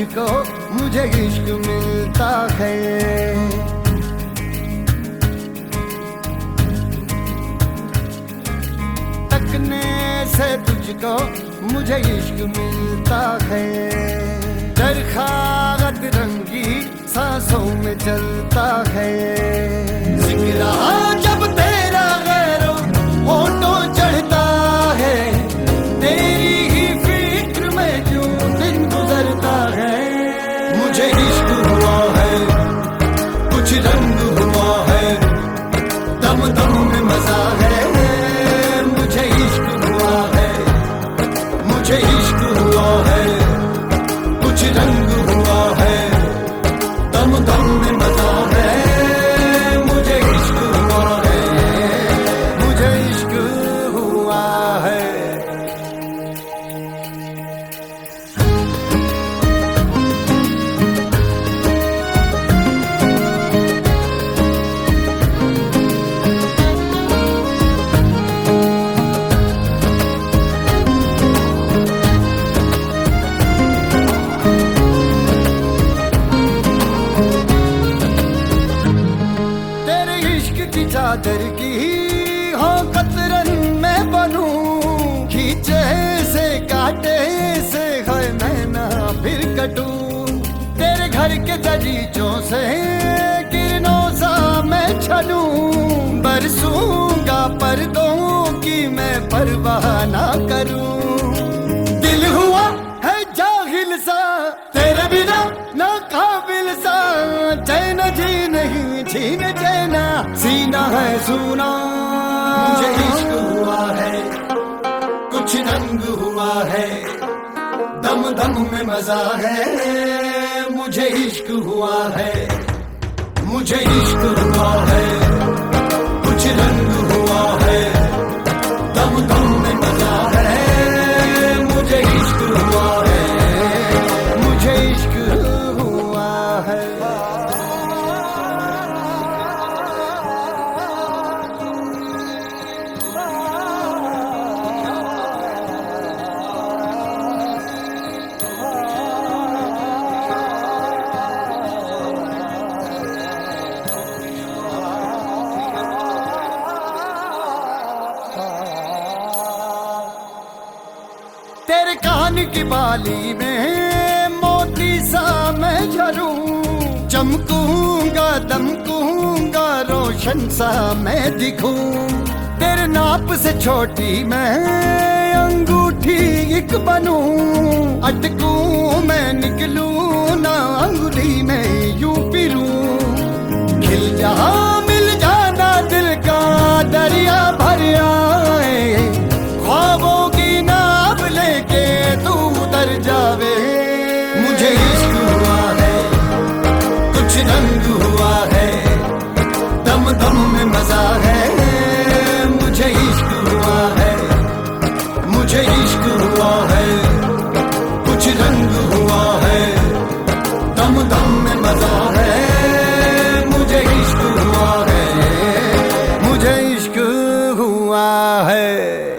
तुझको मुझे इश्क मिलता है। तकने से तुझको मुझे इश्क मिलता है। दरखास्त रंगी सांसों में चलता है। जिक्रा जब तेरा गैरों होठों चढ़ता है, तेरी ही फिक्र में क्यों दिन गुजरता है। मुझे इश्क हुआ है, कुछ रंग हुआ है, दम दम में मजा है। मुझे इश्क हुआ है, मुझे इश्क हुआ है, कुछ रंग हुआ है, दम दम में मजा है। मुझे इश्क हुआ है, मुझे इश्क हुआ है। चादर की हो कतरन में बनूं, खींचे से काटे से है मैं ना फिर कटूं। तेरे घर के दरीचों से किरणों सा मैं छलूं, बरसूंगा पर्दों की मैं परवाह ना करूं। दिल हुआ है जाहिल सा तेरे बिना ना काबिल सा, चैन जी नहीं छीन चैना सीना है सुना। मुझे इश्क हुआ है, कुछ रंग हुआ है, दम दम में मजा है। मुझे इश्क हुआ है, मुझे इश्क हुआ है, कुछ रंग हुआ है, दम दम में मजा है। मुझे इश्क हुआ है, मुझे इश्क हुआ है। तेरे कान की बाली में मोती सा मैं झलूं, चमकूंगा दमकूंगा रोशन सा मैं दिखूं। तेरे नाप से छोटी मैं अंगूठी एक बनूं, अटकूं मैं निकलूं ना अंगुली में यूं पिरूं। खिल जा मिल जाना दिल का दरिया भर आए, ख्वाबों की नाव लेके तू उतर जावे। मुझे इश्क हुआ है, कुछ रंग हुआ है, दम दम में मजा है। मुझे इश्क हुआ है, मुझे इश्क हुआ है, कुछ रंग हुआ है, दम दम में मजा है। मुझे इश्क हुआ है, मुझे इश्क हुआ है।